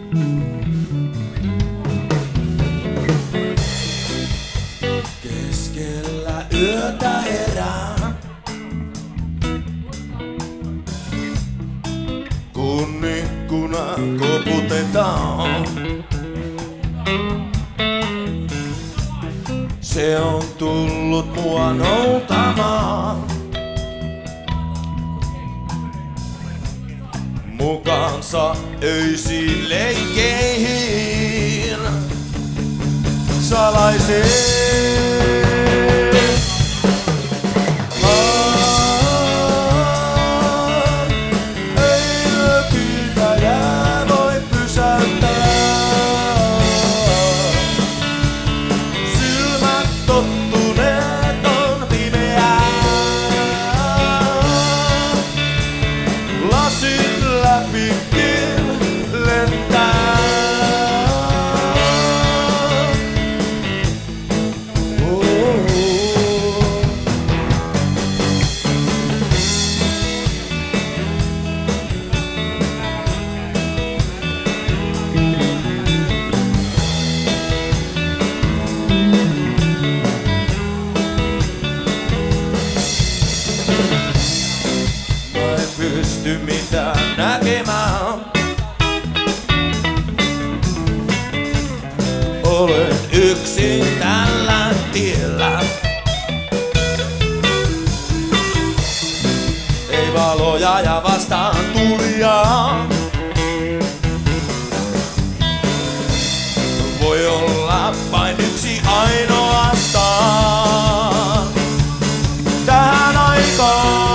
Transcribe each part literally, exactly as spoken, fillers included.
Keskellä yötä herää, kun ikkuna koputetaan. Se on tullut mua noutamaan. Mukaansa öisiin leikkeihin salaiseen. Pysty mitään näkemään. Olen yksin tällä tiellä. Ei valoja ja vastaan tulijaa. Voi olla vain yksi ainoastaan tähän aikaan.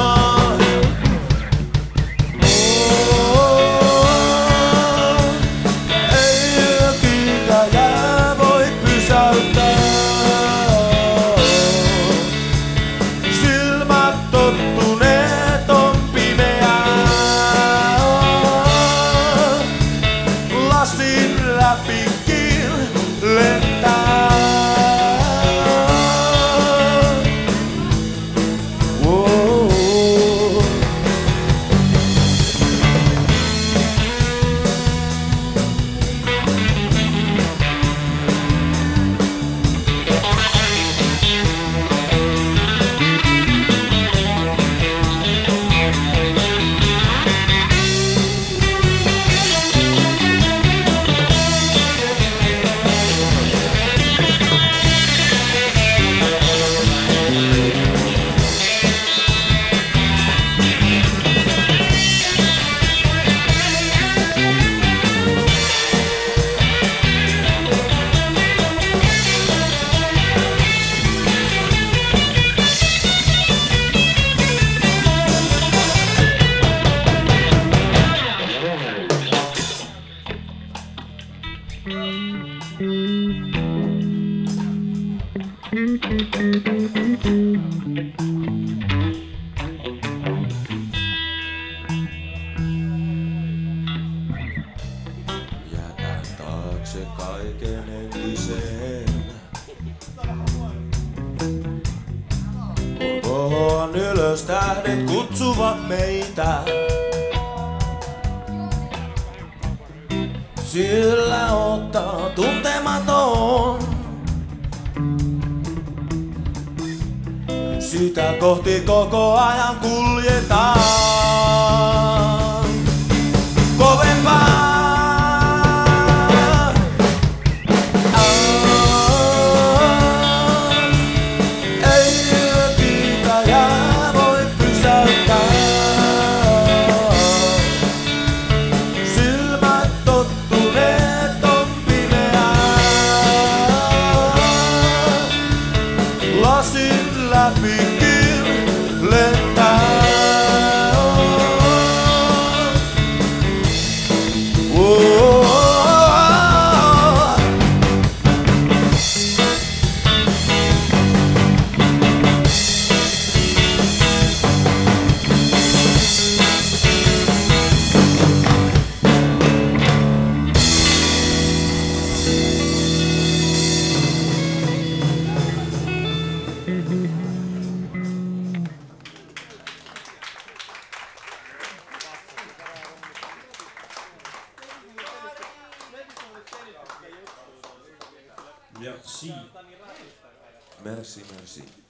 Jätän taakse kaiken entisen. Kun kohoan ylös, tähdet kutsuvat meitä. Sillä ottaa tuntematon. Sitä kohti koko ajan kuljetaan. Kovempaa. Lasin läpikin lentää. Merci. Merci, merci.